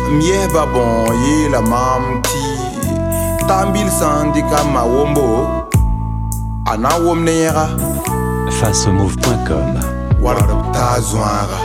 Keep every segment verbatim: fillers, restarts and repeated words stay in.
Mieh babon ye la mam ti Tambil sandika ma wombo Ana wom nera Facemove point com Warab ta zwara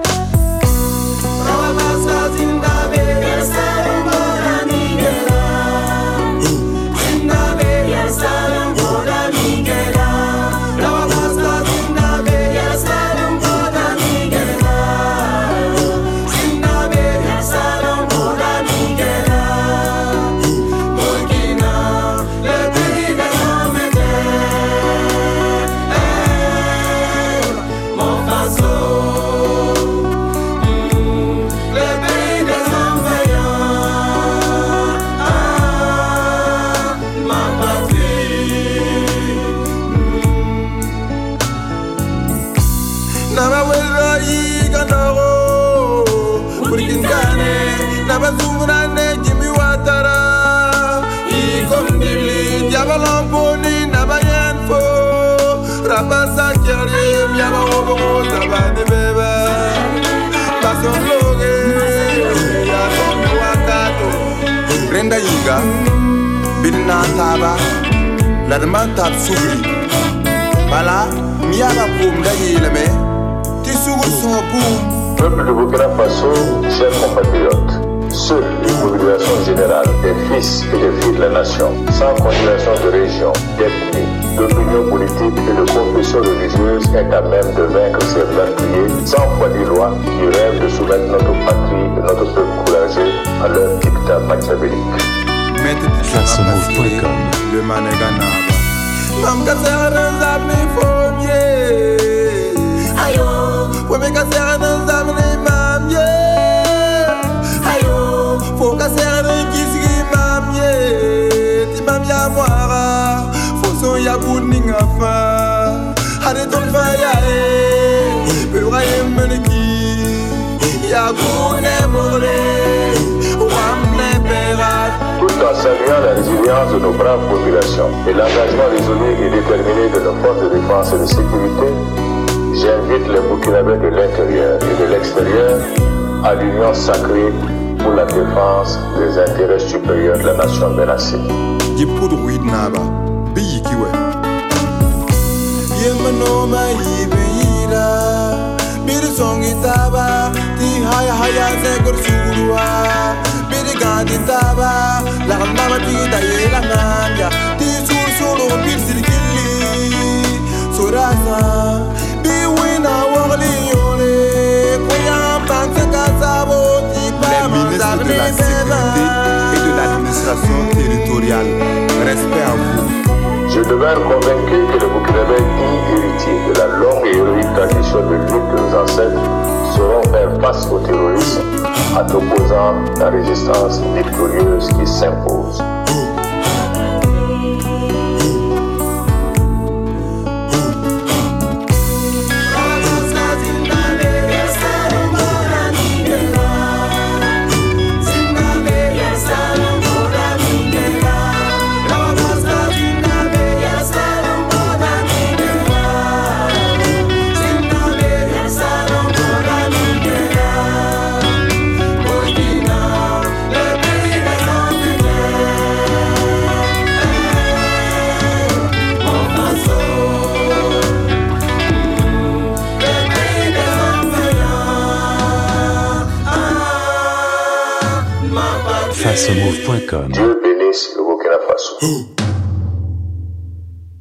Nabazumurane Jimmy Watara Ikomdili Diabalamponi Nabayan fo Rabasa Kerim Yabawobo Zabane Beba Bason Loge Yason Wakato Renda Yiga Bidna Taba Ladman Tab Soubri Bala Miaba Poum Dayilame Tissou son Poum. Peuple de Burkina Faso, chers compatriotes, seule une mobilisation générale des fils et des filles de la nation, sans considération de région, d'ethnie, d'opinion politique et de confession religieuse est à même de vaincre ces meurtriers sans foi ni loi qui rêvent de soumettre notre patrie et notre peuple courageux à leur dictat machiavélique. Facemove point com Le Maneganaba Mam Kassaran Zabni Fomye Ayo Weme Kassaran Zabni Mamye Ayo Fo Kassaran Kisgi Mamye Timamya Mwara Foson Yaboud Ningafa Hareton Fayae Peura Yemeneki Yaboud Nemore Wamne Perat. Tout en saluant la résilience de nos braves populations et l'engagement résolu et déterminé de nos forces de défense et de sécurité, j'invite les Burkinabés de l'intérieur et de l'extérieur à l'union sacrée pour la défense des intérêts supérieurs de la nation menacée. Gadi taba, la mama tida ye la nanya, ti sur solo bir sirkili, sorasa, bi wina wali yole, koya panse kasabo, ti pa ministre de la sécurité et de l'administration territoriale. Respect à vous. Je demeure convaincu que le Burkinabé, héritier de la longue et héroïque tradition de lutte de nos ancêtres, sauront faire face au terrorisme en opposant la résistance victorieuse qui s'impose. Facemove point com Dieu bénisse le Burkina Faso.